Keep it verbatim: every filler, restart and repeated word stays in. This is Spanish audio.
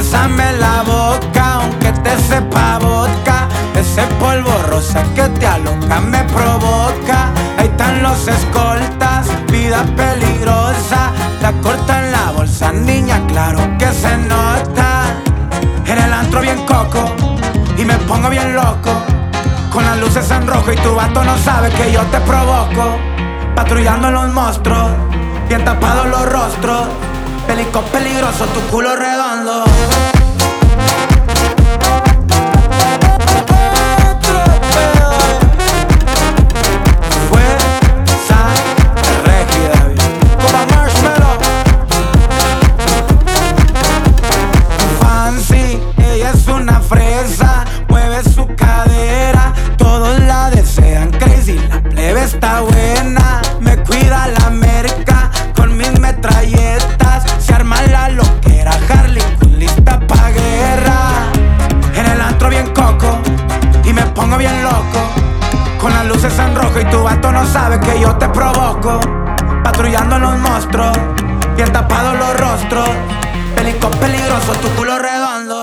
bésame la boca, aunque te sepa vodka. Ese polvo rosa que te aloca me provoca. Ahí están los escoltas, vida peligrosa. La corta en la bolsa, niña, claro que se nota. En el antro bien coco y me pongo bien loco, con las luces en rojo y tu vato no sabe que yo te provoco. Patrullando los monstruos, bien tapados los rostros. Pelico peligroso, tu culo redondo. Está buena, me cuida la merca con mis metralletas. Se arma la loquera, Harley Quinn lista pa' guerra. En el antro bien coco y me pongo bien loco, con las luces en rojo y tu vato no sabe que yo te provoco. Patrullando los monstruos, bien tapados los rostros. Pelico peligroso, tu culo redondo.